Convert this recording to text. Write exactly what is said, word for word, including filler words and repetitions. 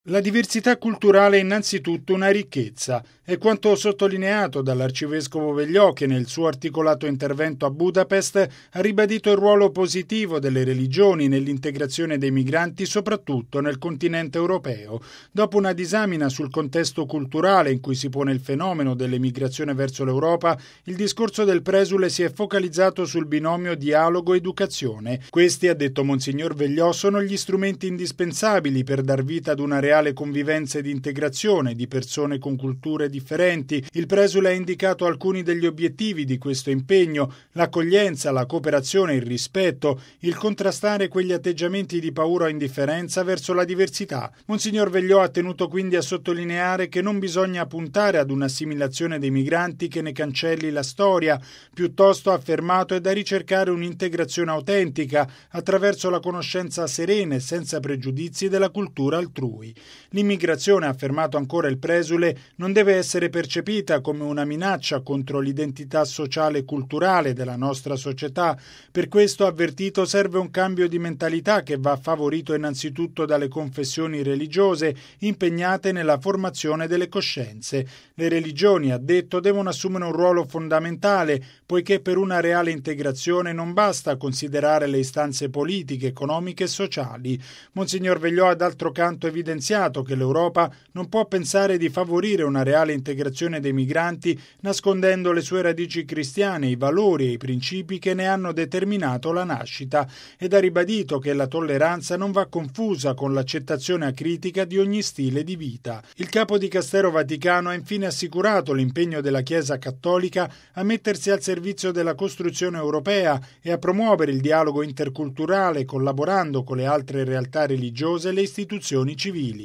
La diversità culturale è innanzitutto una ricchezza, è quanto sottolineato dall'arcivescovo Vegliò che nel suo articolato intervento a Budapest ha ribadito il ruolo positivo delle religioni nell'integrazione dei migranti soprattutto nel continente europeo. Dopo una disamina sul contesto culturale in cui si pone il fenomeno dell'emigrazione verso l'Europa, il discorso del presule si è focalizzato sul binomio dialogo-educazione. Questi, ha detto Monsignor Vegliò, sono gli strumenti indispensabili per dar vita ad una reale convivenza ed integrazione di persone con culture differenti. Il presule ha indicato alcuni degli obiettivi di questo impegno: l'accoglienza, la cooperazione, il rispetto, il contrastare quegli atteggiamenti di paura o indifferenza verso la diversità. Monsignor Vegliò ha tenuto quindi a sottolineare che non bisogna puntare ad un'assimilazione dei migranti che ne cancelli la storia, piuttosto ha affermato è da ricercare un'integrazione autentica attraverso la conoscenza serena e senza pregiudizi della cultura altrui. L'immigrazione, ha affermato ancora il presule, non deve essere percepita come una minaccia contro l'identità sociale e culturale della nostra società. Per questo, ha avvertito, serve un cambio di mentalità che va favorito innanzitutto dalle confessioni religiose impegnate nella formazione delle coscienze. Le religioni, ha detto, devono assumere un ruolo fondamentale, poiché per una reale integrazione non basta considerare le istanze politiche, economiche e sociali. Monsignor Vegliò ha d'altro canto evidenziato che l'Europa non può pensare di favorire una reale integrazione dei migranti nascondendo le sue radici cristiane, i valori e i principi che ne hanno determinato la nascita, ed ha ribadito che la tolleranza non va confusa con l'accettazione acritica di ogni stile di vita. Il capo di Dicastero Vaticano ha infine assicurato l'impegno della Chiesa Cattolica a mettersi al servizio della costruzione europea e a promuovere il dialogo interculturale collaborando con le altre realtà religiose e le istituzioni civili.